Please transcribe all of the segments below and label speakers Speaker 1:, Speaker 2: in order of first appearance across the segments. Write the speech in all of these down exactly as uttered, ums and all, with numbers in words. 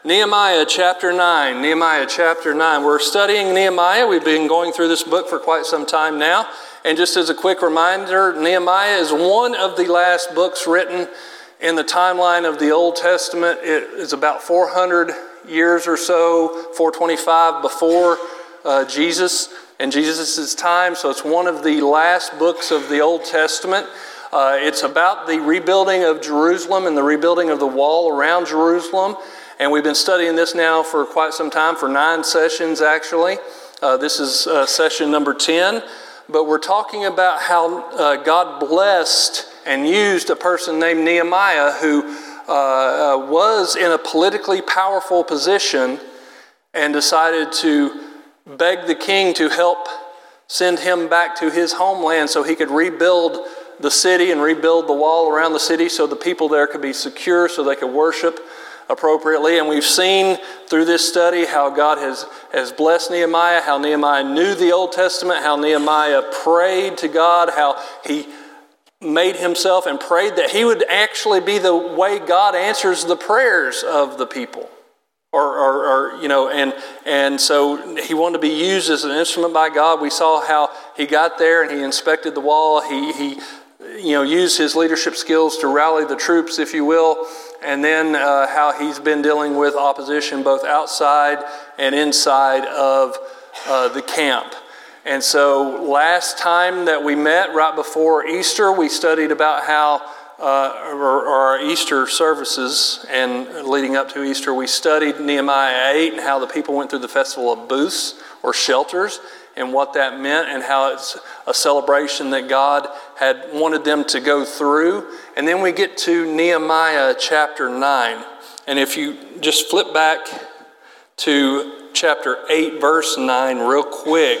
Speaker 1: Nehemiah chapter nine. Nehemiah chapter nine. We're studying Nehemiah. We've been going through this book for quite some time now. And just as a quick reminder, Nehemiah is one of the last books written in the timeline of the Old Testament. It is about four hundred years or so, four twenty-five before uh, Jesus and Jesus' time. So it's one of the last books of the Old Testament. Uh, it's about the rebuilding of Jerusalem and the rebuilding of the wall around Jerusalem. And we've been studying this now for quite some time, for nine sessions actually. Uh, this is uh, session number ten. But we're talking about how uh, God blessed and used a person named Nehemiah who uh, uh, was in a politically powerful position and decided to beg the king to help send him back to his homeland so he could rebuild the city and rebuild the wall around the city so the people there could be secure, so they could worship appropriately. And we've seen through this study how God has, has blessed Nehemiah, how Nehemiah knew the Old Testament, how Nehemiah prayed to God, how he made himself and prayed that he would actually be the way God answers the prayers of the people. Or, or, or you know, and and so he wanted to be used as an instrument by God. We saw how he got there and he inspected the wall. He, he you know, used his leadership skills to rally the troops, if you will. And then uh, how he's been dealing with opposition both outside and inside of uh, the camp. And so last time that we met, right before Easter, we studied about how, uh, or, or our Easter services, and leading up to Easter, we studied Nehemiah eight and how the people went through the festival of booths or shelters and what that meant and how it's a celebration that God had wanted them to go through. And then we get to Nehemiah chapter nine. And if you just flip back to chapter eight, verse nine real quick,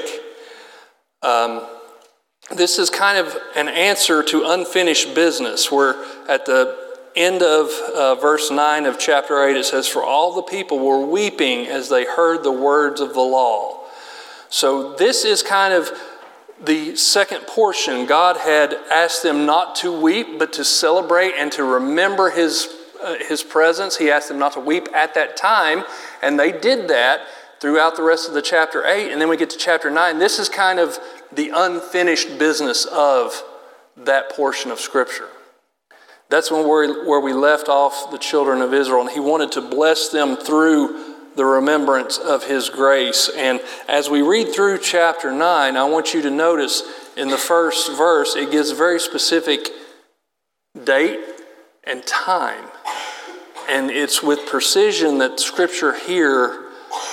Speaker 1: um, this is kind of an answer to unfinished business, where at the end of uh, verse nine of chapter eight, it says, "For all the people were weeping as they heard the words of the law." So this is kind of the second portion. God had asked them not to weep, but to celebrate and to remember his, uh, his presence. He asked them not to weep at that time, and they did that throughout the rest of the chapter eight. And then we get to chapter nine. This is kind of the unfinished business of that portion of Scripture. That's when we're, where we left off the children of Israel, and he wanted to bless them through the remembrance of his grace. And as we read through chapter nine, I want you to notice in the first verse, it gives a very specific date and time. And it's with precision that Scripture here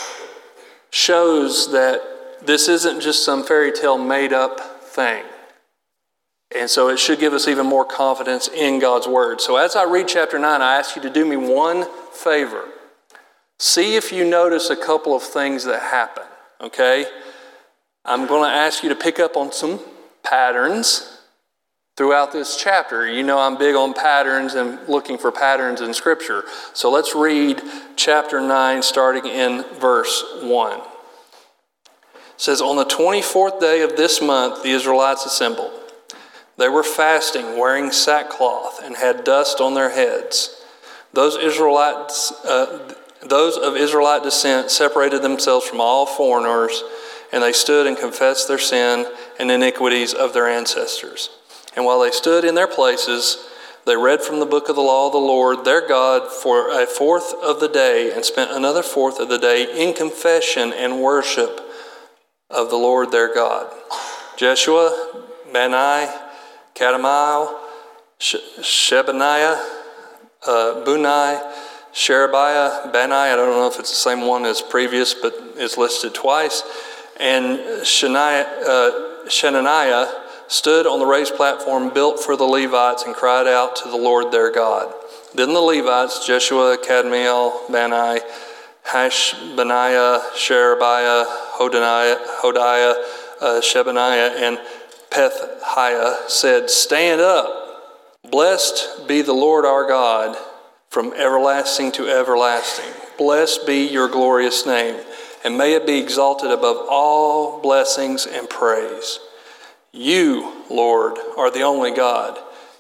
Speaker 1: shows that this isn't just some fairy tale made up thing. And so it should give us even more confidence in God's word. So as I read chapter nine, I ask you to do me one favor. See if you notice a couple of things that happen, okay? I'm going to ask you to pick up on some patterns throughout this chapter. You know I'm big on patterns and looking for patterns in Scripture. So let's read chapter nine, starting in verse one. It says, "On the twenty-fourth day of this month, the Israelites assembled. They were fasting, wearing sackcloth, and had dust on their heads. Those Israelites... Uh, Those of Israelite descent separated themselves from all foreigners, and they stood and confessed their sin and iniquities of their ancestors. And while they stood in their places, they read from the book of the law of the Lord, their God, for a fourth of the day, and spent another fourth of the day in confession and worship of the Lord their God. Jeshua, Bani, Kadmiel, Shebaniah, uh, Bunai, Sherebiah, Bani, I don't know if it's the same one as previous, but it's listed twice, and Shania, uh, Shenaniah stood on the raised platform built for the Levites and cried out to the Lord their God. Then the Levites, Jeshua, Kadmiel, Bani, Hashbaniah, Sherebiah, Hodiah, Hodiah uh, Shebaniah, and Pethiah said, "Stand up, blessed be the Lord our God, from everlasting to everlasting. Blessed be your glorious name, and may it be exalted above all blessings and praise. You, Lord, are the only God.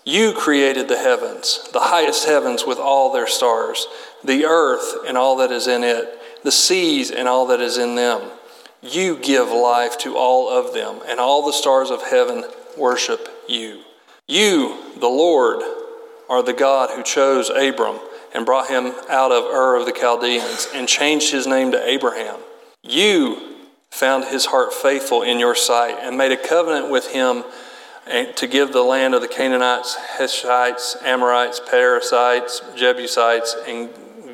Speaker 1: You created the heavens, the highest heavens with all their stars, the earth and all that is in it, the seas and all that is in them. You give life to all of them, and all the stars of heaven worship you. You, the Lord, are the God who chose Abram and brought him out of Ur of the Chaldeans and changed his name to Abraham. You found his heart faithful in your sight and made a covenant with him to give the land of the Canaanites, Hittites, Amorites, Perizzites, Jebusites, and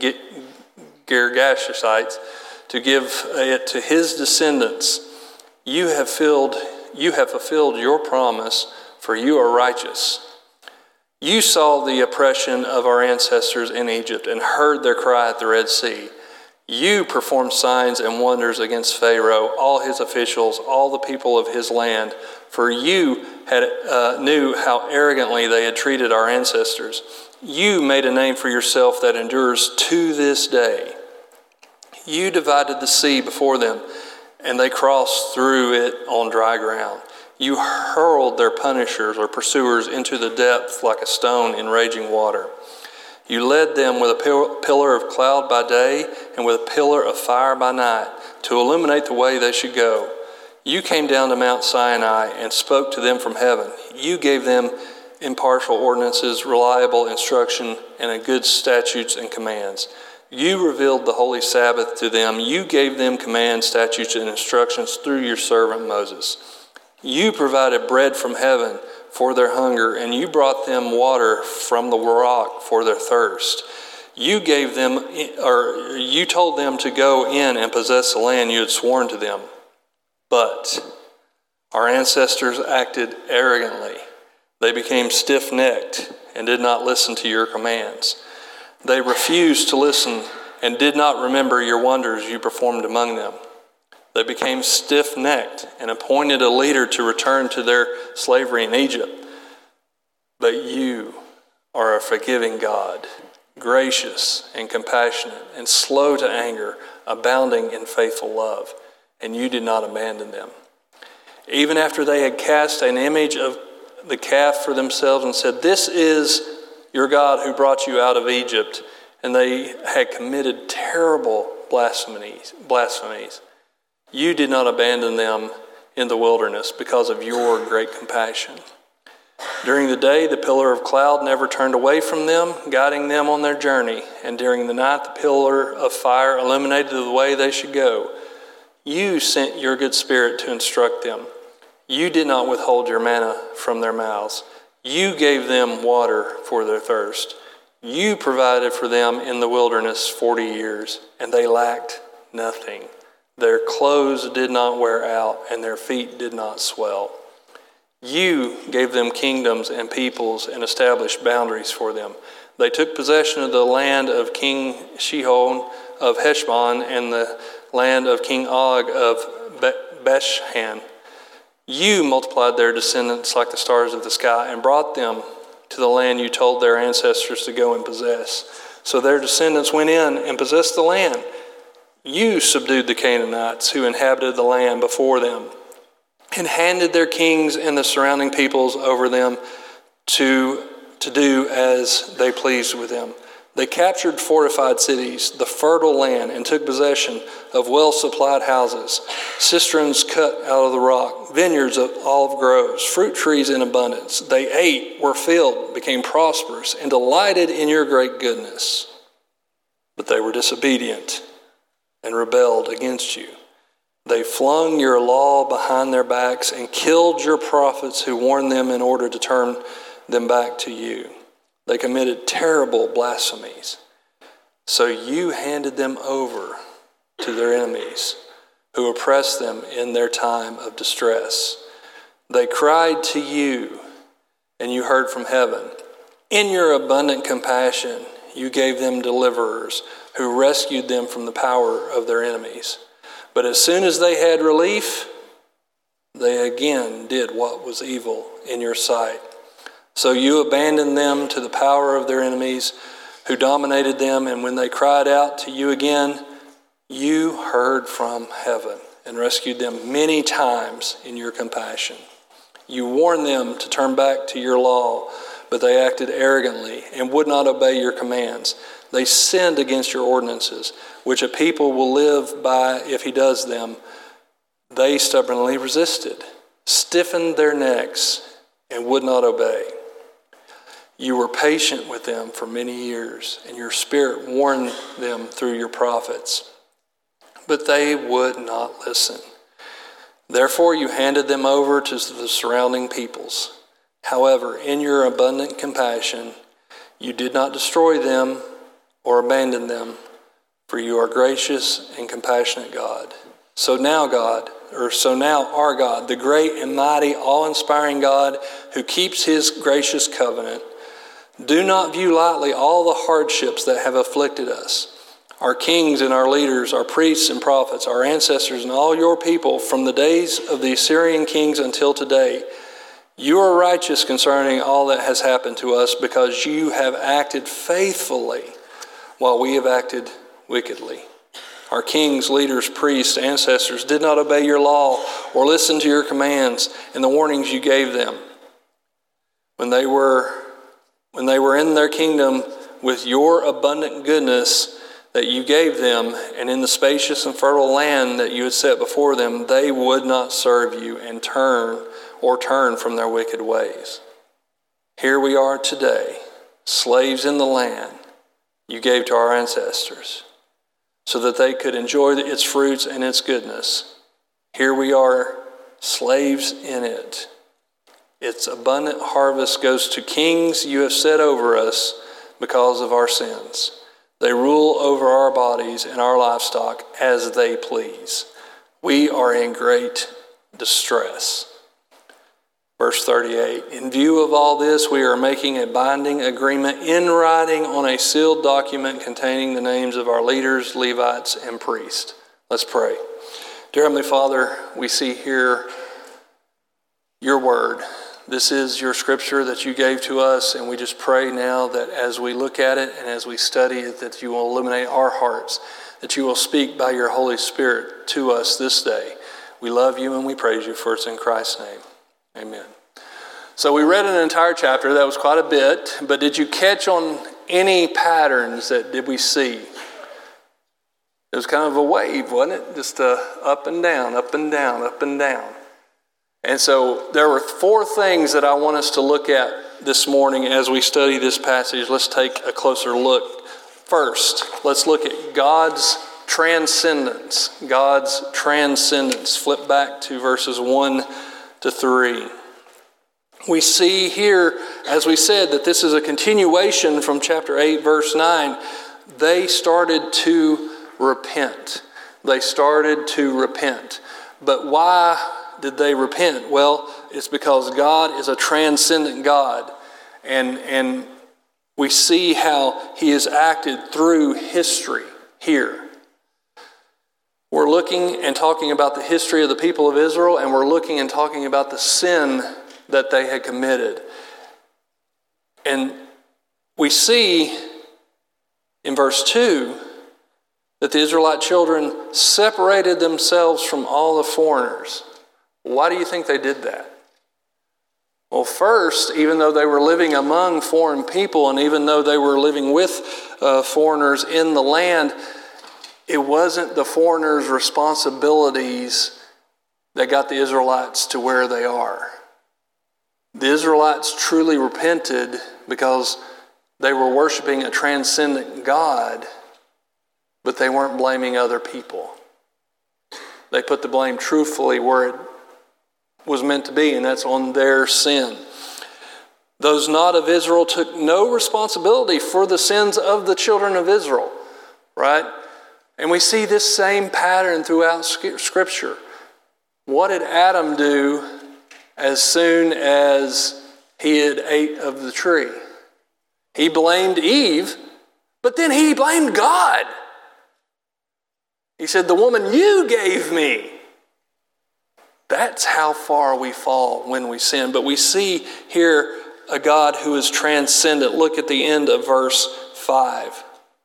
Speaker 1: Girgashites, to give it to his descendants. You have filled, you have fulfilled your promise, for you are righteous. You saw the oppression of our ancestors in Egypt and heard their cry at the Red Sea. You performed signs and wonders against Pharaoh, all his officials, all the people of his land, for you had uh, knew how arrogantly they had treated our ancestors. You made a name for yourself that endures to this day. You divided the sea before them, and they crossed through it on dry ground. You hurled their punishers or pursuers into the depth like a stone in raging water. You led them with a pillar of cloud by day and with a pillar of fire by night to illuminate the way they should go. You came down to Mount Sinai and spoke to them from heaven. You gave them impartial ordinances, reliable instruction, and a good statutes and commands. You revealed the holy Sabbath to them. You gave them commands, statutes, and instructions through your servant Moses. You provided bread from heaven for their hunger, and you brought them water from the rock for their thirst. You gave them, or you told them to go in and possess the land you had sworn to them. But our ancestors acted arrogantly. They became stiff-necked and did not listen to your commands. They refused to listen and did not remember your wonders you performed among them. They became stiff-necked and appointed a leader to return to their slavery in Egypt. But you are a forgiving God, gracious and compassionate and slow to anger, abounding in faithful love, and you did not abandon them. Even after they had cast an image of the calf for themselves and said, "This is your God who brought you out of Egypt," and they had committed terrible blasphemies, blasphemies, you did not abandon them in the wilderness because of your great compassion. During the day, the pillar of cloud never turned away from them, guiding them on their journey. And during the night, the pillar of fire illuminated the way they should go. You sent your good spirit to instruct them. You did not withhold your manna from their mouths. You gave them water for their thirst. You provided for them in the wilderness forty years, and they lacked nothing. Their clothes did not wear out, and their feet did not swell. You gave them kingdoms and peoples and established boundaries for them. They took possession of the land of King Sihon of Heshbon and the land of King Og of Bashan. You multiplied their descendants like the stars of the sky and brought them to the land you told their ancestors to go and possess. So their descendants went in and possessed the land. You subdued the Canaanites who inhabited the land before them and handed their kings and the surrounding peoples over them to, to do as they pleased with them. They captured fortified cities, the fertile land, and took possession of well-supplied houses, cisterns cut out of the rock, vineyards of olive groves, fruit trees in abundance. They ate, were filled, became prosperous, and delighted in your great goodness. But they were disobedient and rebelled against you. They flung your law behind their backs and killed your prophets who warned them in order to turn them back to you. They committed terrible blasphemies. So you handed them over to their enemies who oppressed them in their time of distress. They cried to you, and you heard from heaven. In your abundant compassion, you gave them deliverers who rescued them from the power of their enemies. But as soon as they had relief, they again did what was evil in your sight. So you abandoned them to the power of their enemies who dominated them, and when they cried out to you again, you heard from heaven and rescued them many times in your compassion. You warned them to turn back to your law, but they acted arrogantly and would not obey your commands. They sinned against your ordinances, which a people will live by if he does them. They stubbornly resisted, stiffened their necks, and would not obey. You were patient with them for many years, and your spirit warned them through your prophets. But they would not listen. Therefore you handed them over to the surrounding peoples. However, in your abundant compassion, you did not destroy them or abandon them, for you are gracious and compassionate God. So now God, or so now our God, the great and mighty, awe-inspiring God who keeps his gracious covenant, do not view lightly all the hardships that have afflicted us, our kings and our leaders, our priests and prophets, our ancestors and all your people from the days of the Assyrian kings until today. You are righteous concerning all that has happened to us because you have acted faithfully while we have acted wickedly. Our kings, leaders, priests, ancestors did not obey your law or listen to your commands and the warnings you gave them. When they were, when they were in their kingdom with your abundant goodness that you gave them, and in the spacious and fertile land that you had set before them, they would not serve you and turn or turn from their wicked ways. Here we are today, slaves in the land you gave to our ancestors, so that they could enjoy its fruits and its goodness. Here we are, slaves in it. Its abundant harvest goes to kings you have set over us because of our sins. They rule over our bodies and our livestock as they please. We are in great distress. Verse thirty-eight, in view of all this, we are making a binding agreement in writing on a sealed document containing the names of our leaders, Levites, and priests. Let's pray. Dear Heavenly Father, we see here your word. This is your scripture that you gave to us, and we just pray now that as we look at it and as we study it, that you will illuminate our hearts, that you will speak by your Holy Spirit to us this day. We love you and we praise you, for it's in Christ's name. Amen. So we read an entire chapter. That was quite a bit, but did you catch on any patterns that did we see? It was kind of a wave, wasn't it? Just uh, up and down, up and down, up and down. And so there were four things that I want us to look at this morning as we study this passage. Let's take a closer look. First, let's look at God's transcendence. God's transcendence. Flip back to verses one to three. We see here, as we said, that this is a continuation from chapter eight, verse nine. They started to repent. They started to repent. But why did they repent? Well, it's because God is a transcendent God. And, and we see how he has acted through history here. We're looking and talking about the history of the people of Israel, and we're looking and talking about the sin that they had committed. And we see in verse two that the Israelite children separated themselves from all the foreigners. Why do you think they did that? Well, first, even though they were living among foreign people, and even though they were living with uh, foreigners in the land, it wasn't the foreigners' responsibilities that got the Israelites to where they are. The Israelites truly repented because they were worshiping a transcendent God, but they weren't blaming other people. They put the blame truthfully where it was meant to be, and that's on their sin. Those not of Israel took no responsibility for the sins of the children of Israel, right? And we see this same pattern throughout Scripture. What did Adam do as soon as he had ate of the tree? He blamed Eve, but then he blamed God. He said, the woman you gave me. That's how far we fall when we sin. But we see here a God who is transcendent. Look at the end of verse five.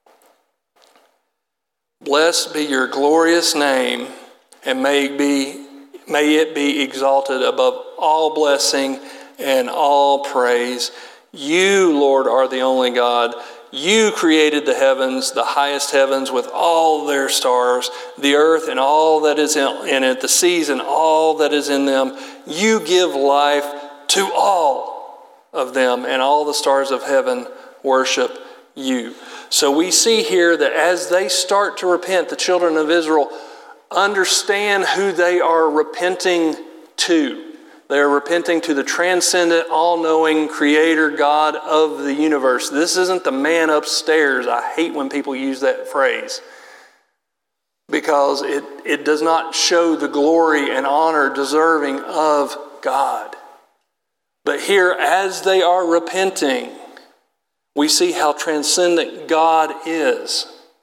Speaker 1: Blessed be your glorious name, and may it be, may it be exalted above all blessing and all praise. You, Lord, are the only God. You created the heavens, the highest heavens with all their stars, the earth and all that is in it, the seas and all that is in them. You give life to all of them, and all the stars of heaven worship you. So we see here that as they start to repent, the children of Israel understand who they are repenting to. They are repenting to the transcendent, all-knowing creator God of the universe. This isn't the man upstairs. I hate when people use that phrase, because it, it does not show the glory and honor deserving of God. But here, as they are repenting, we see how transcendent God is.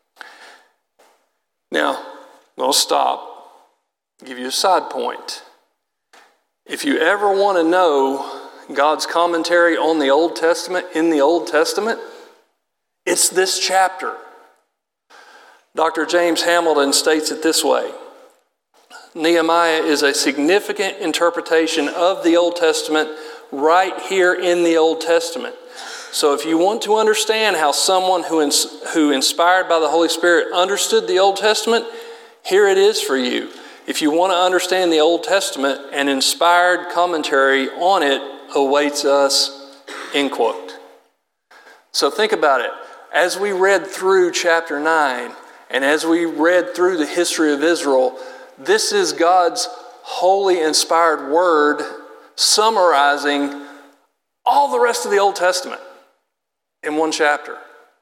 Speaker 1: Now, I'll stop, give you a side point. If you ever want to know God's commentary on the Old Testament, in the Old Testament, it's this chapter. Doctor James Hamilton states it this way: Nehemiah is a significant interpretation of the Old Testament right here in the Old Testament. So if you want to understand how someone who, ins- who inspired by the Holy Spirit understood the Old Testament, here it is for you. If you want to understand the Old Testament, an inspired commentary on it awaits us, end quote. So think about it. As we read through chapter nine, and as we read through the history of Israel, this is God's holy inspired word summarizing all the rest of the Old Testament in one chapter.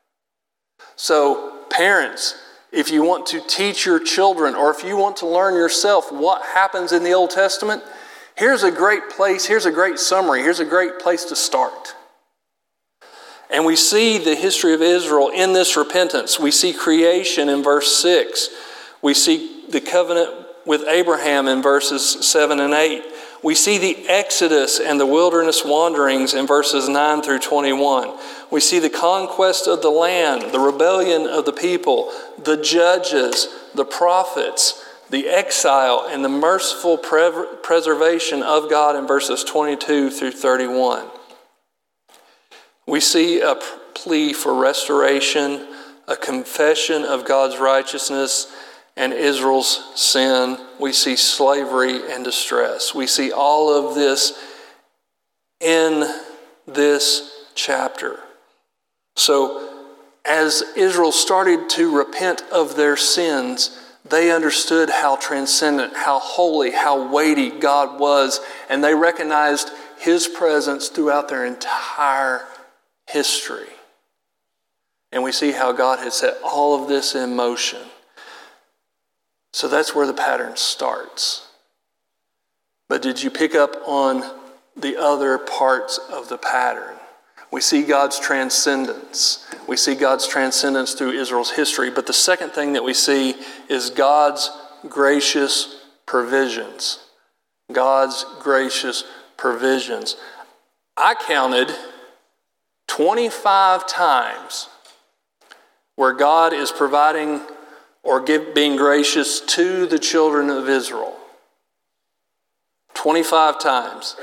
Speaker 1: So parents, if you want to teach your children, or if you want to learn yourself what happens in the Old Testament, here's a great place, here's a great summary, here's a great place to start. And we see the history of Israel in this repentance. We see creation in verse six. We see the covenant with Abraham in verses seven and eight. We see the Exodus and the wilderness wanderings in verses nine through twenty-one. We see the conquest of the land, the rebellion of the people, the judges, the prophets, the exile, and the merciful pre- preservation of God in verses twenty-two through thirty-one. We see a plea for restoration, a confession of God's righteousness and Israel's sin. We see slavery and distress. We see all of this in this chapter. So as Israel started to repent of their sins, they understood how transcendent, how holy, how weighty God was, and they recognized His presence throughout their entire history. And we see how God has set all of this in motion. So that's where the pattern starts. But did you pick up on the other parts of the pattern? We see God's transcendence. We see God's transcendence through Israel's history. But the second thing that we see is God's gracious provisions. God's gracious provisions. I counted twenty-five times where God is providing or give, being gracious to the children of Israel. twenty-five times.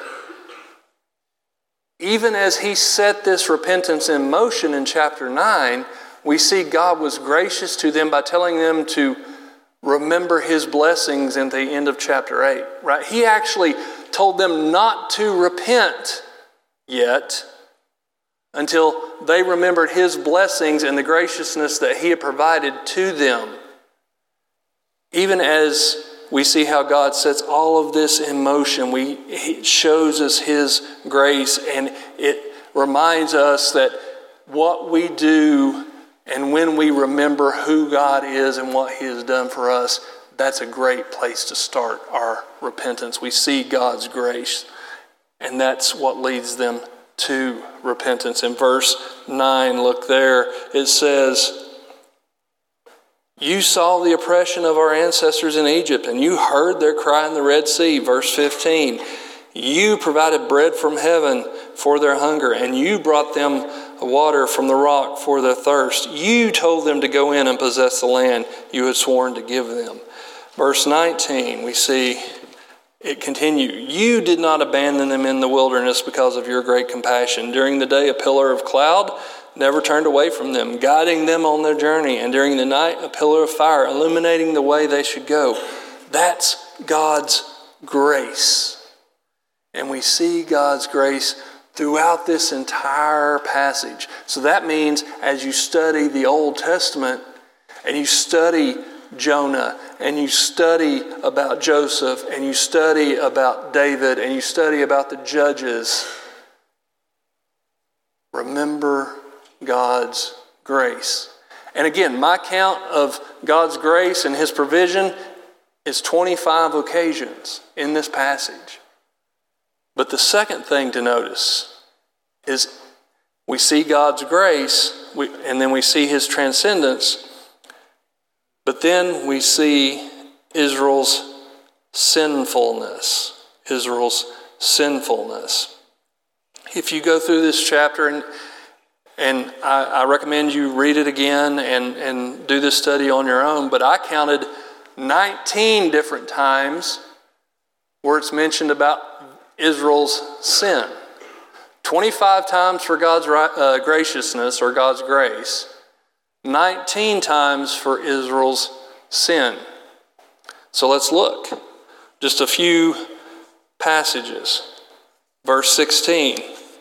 Speaker 1: Even as He set this repentance in motion in chapter nine, we see God was gracious to them by telling them to remember His blessings at the end of chapter eight. Right? He actually told them not to repent yet until they remembered His blessings and the graciousness that He had provided to them. Even as we see how God sets all of this in motion, we, He shows us His grace, and it reminds us that what we do and when we remember who God is and what He has done for us, that's a great place to start our repentance. We see God's grace, and that's what leads them to repentance. In verse nine, look there, it says, "You saw the oppression of our ancestors in Egypt, and you heard their cry in the Red Sea." Verse fifteen, "You provided bread from heaven for their hunger, and you brought them water from the rock for their thirst. You told them to go in and possess the land you had sworn to give them." Verse nineteen, we see it continued. You did not abandon them in the wilderness because of your great compassion. During the day, a pillar of cloud never turned away from them, guiding them on their journey. And during the night, a pillar of fire, illuminating the way they should go. That's God's grace. And we see God's grace throughout this entire passage. So that means as you study the Old Testament and you study Jonah and you study about Joseph and you study about David and you study about the judges, remember God's grace. And again, my count of God's grace and his provision is twenty-five occasions in this passage. But the second thing to notice is we see God's grace, we, and then we see his transcendence, but then we see Israel's sinfulness. Israel's sinfulness. If you go through this chapter, and, and I, I recommend you read it again and, and do this study on your own, but I counted nineteen different times where it's mentioned about Israel's sin. twenty-five times for God's uh, graciousness or God's grace. nineteen times for Israel's sin. So let's look. Just a few passages. Verse sixteen.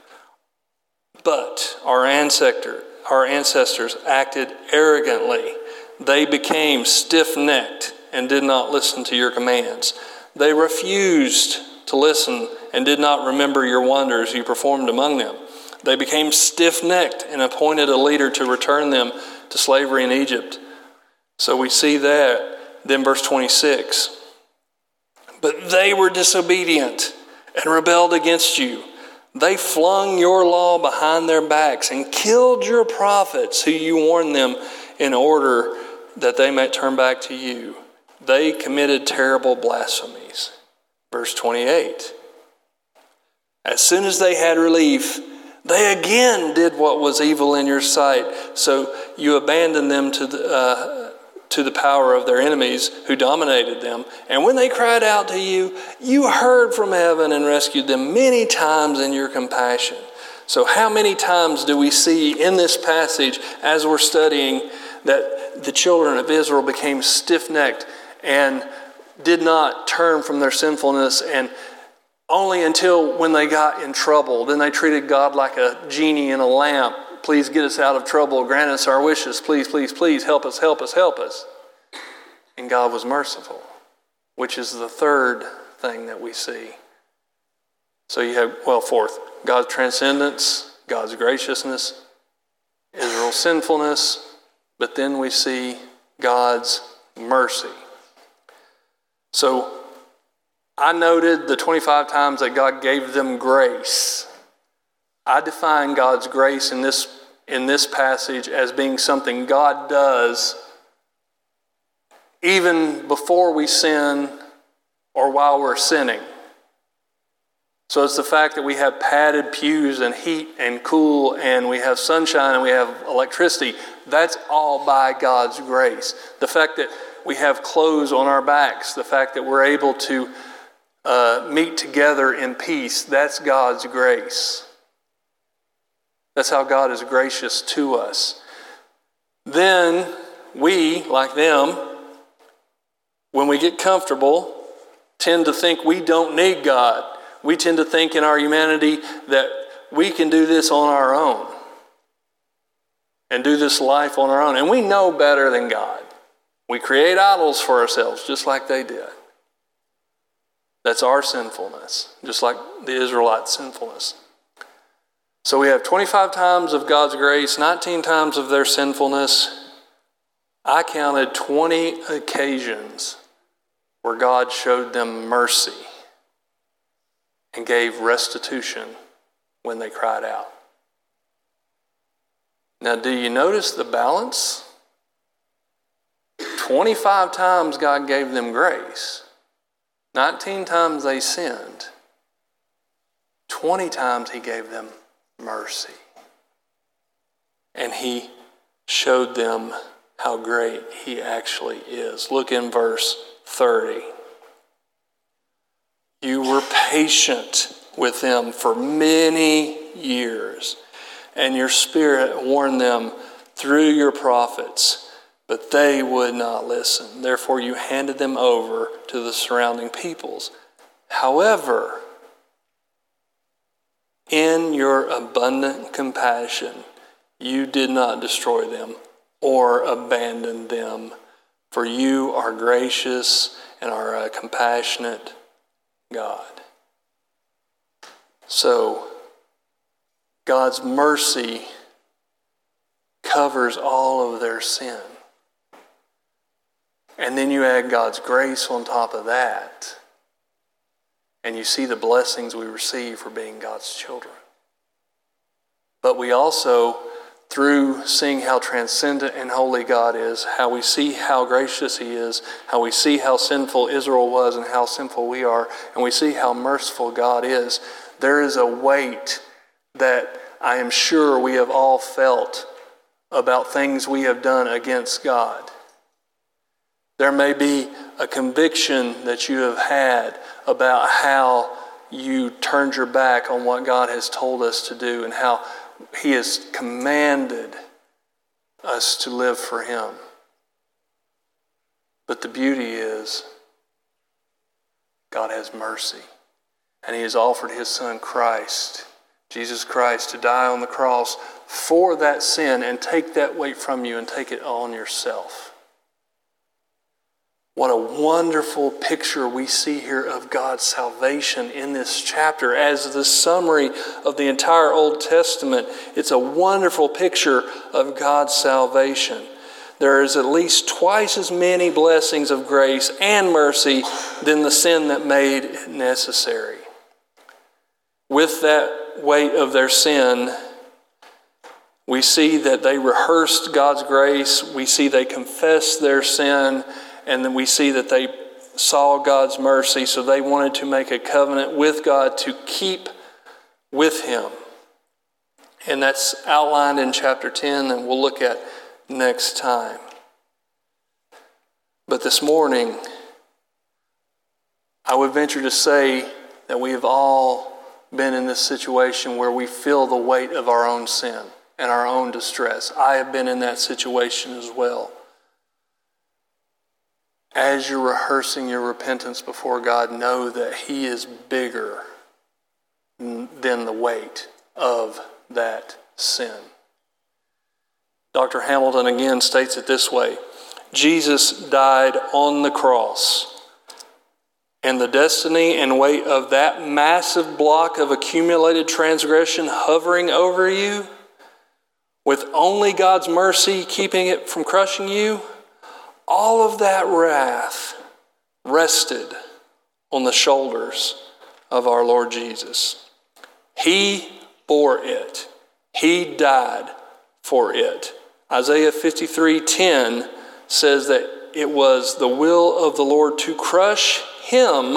Speaker 1: But our ancestor, our ancestors acted arrogantly. They became stiff-necked and did not listen to your commands. They refused to listen and did not remember your wonders you performed among them. They became stiff-necked and appointed a leader to return them to slavery in Egypt. So we see that. Then verse twenty-six. But they were disobedient and rebelled against you. They flung your law behind their backs and killed your prophets who you warned them in order that they might turn back to you. They committed terrible blasphemies. Verse twenty-eight. As soon as they had relief, they again did what was evil in your sight. So you abandoned them to the, uh, to the power of their enemies who dominated them. And when they cried out to you, you heard from heaven and rescued them many times in your compassion. So how many times do we see in this passage as we're studying that the children of Israel became stiff-necked and did not turn from their sinfulness, and only until when they got in trouble, then they treated God like a genie in a lamp. Please get us out of trouble. Grant us our wishes. Please, please, please help us, help us, help us. And God was merciful, which is the third thing that we see. So you have, well, fourth, God's transcendence, God's graciousness, Israel's sinfulness, but then we see God's mercy. So I noted the twenty-five times that God gave them grace. I define God's grace in this, in this passage as being something God does even before we sin or while we're sinning. So it's the fact that we have padded pews and heat and cool and we have sunshine and we have electricity. That's all by God's grace. The fact that we have clothes on our backs, the fact that we're able to uh, meet together in peace, that's God's grace. That's how God is gracious to us. Then we, like them, when we get comfortable, tend to think we don't need God. We tend to think in our humanity that we can do this on our own and do this life on our own. And we know better than God. We create idols for ourselves just like they did. That's our sinfulness, just like the Israelites' sinfulness. So we have twenty-five times of God's grace, nineteen times of their sinfulness. I counted twenty occasions where God showed them mercy and gave restitution when they cried out. Now, do you notice the balance? twenty-five times God gave them grace. nineteen times they sinned. twenty times he gave them mercy. And he showed them how great he actually is. Look in verse thirty. You were patient with them for many years, and your Spirit warned them through your prophets, but they would not listen. Therefore, you handed them over to the surrounding peoples. However, in your abundant compassion, you did not destroy them or abandon them, for you are gracious and are a compassionate God. So, God's mercy covers all of their sin. And then you add God's grace on top of that, and you see the blessings we receive for being God's children. But we also, through seeing how transcendent and holy God is, how we see how gracious He is, how we see how sinful Israel was and how sinful we are, and we see how merciful God is, there is a weight that I am sure we have all felt about things we have done against God. There may be a conviction that you have had about how you turned your back on what God has told us to do and how He has commanded us to live for Him. But the beauty is, God has mercy. And He has offered His Son Christ, Jesus Christ, to die on the cross for that sin and take that weight from you and take it on yourself. What a wonderful picture we see here of God's salvation in this chapter. As the summary of the entire Old Testament, it's a wonderful picture of God's salvation. There is at least twice as many blessings of grace and mercy than the sin that made it necessary. With that weight of their sin, we see that they rehearsed God's grace. We see they confessed their sin. And then we see that they saw God's mercy, so they wanted to make a covenant with God to keep with Him. And that's outlined in chapter ten, and we'll look at next time. But this morning, I would venture to say that we have all been in this situation where we feel the weight of our own sin and our own distress. I have been in that situation as well. As you're rehearsing your repentance before God, know that He is bigger than the weight of that sin. Doctor Hamilton again states it this way: Jesus died on the cross, and the destiny and weight of that massive block of accumulated transgression hovering over you, with only God's mercy keeping it from crushing you, all of that wrath rested on the shoulders of our Lord Jesus. He bore it. He died for it. Isaiah fifty-three ten says that it was the will of the Lord to crush Him.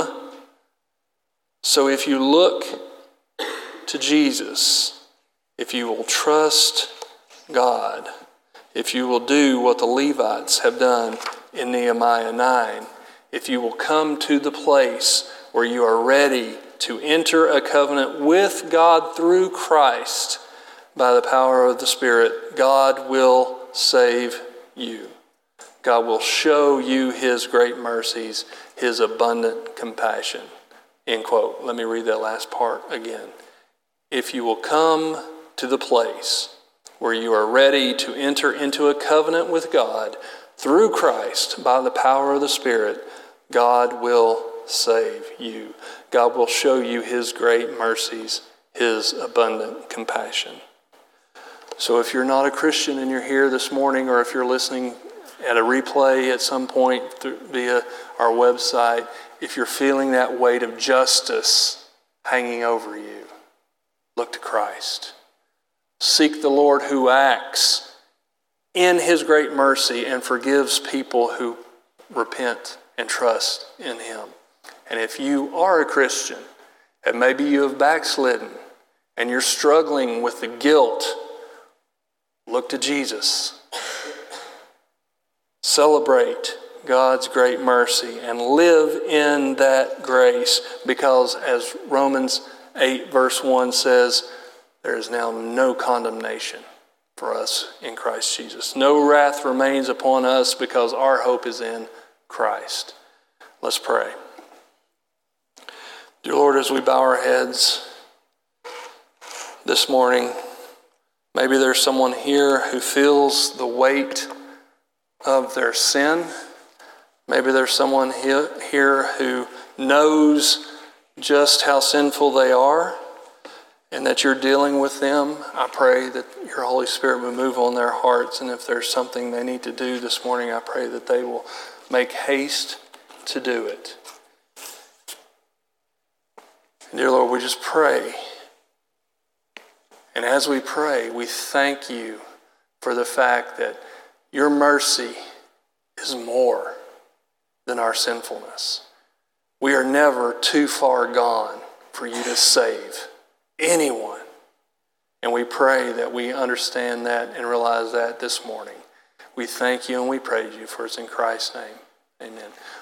Speaker 1: So if you look to Jesus, if you will trust God, if you will do what the Levites have done in Nehemiah nine, if you will come to the place where you are ready to enter a covenant with God through Christ by the power of the Spirit, God will save you. God will show you His great mercies, His abundant compassion. End quote. Let me read that last part again. If you will come to the place where you are ready to enter into a covenant with God through Christ by the power of the Spirit, God will save you. God will show you His great mercies, His abundant compassion. So if you're not a Christian and you're here this morning, or if you're listening at a replay at some point through, via our website, if you're feeling that weight of justice hanging over you, look to Christ. Seek the Lord who acts in His great mercy and forgives people who repent and trust in Him. And if you are a Christian, and maybe you have backslidden and you're struggling with the guilt, look to Jesus. Celebrate God's great mercy and live in that grace, because as Romans eight verse one says, there is now no condemnation for us in Christ Jesus. No wrath remains upon us because our hope is in Christ. Let's pray. Dear Lord, as we bow our heads this morning, maybe there's someone here who feels the weight of their sin. Maybe there's someone here who knows just how sinful they are and that you're dealing with them. I pray that your Holy Spirit will move on their hearts, and if there's something they need to do this morning, I pray that they will make haste to do it. And dear Lord, we just pray. And as we pray, we thank you for the fact that your mercy is more than our sinfulness. We are never too far gone for you to save anyone. And we pray that we understand that and realize that this morning. We thank you and we praise you, for it's in Christ's name. Amen.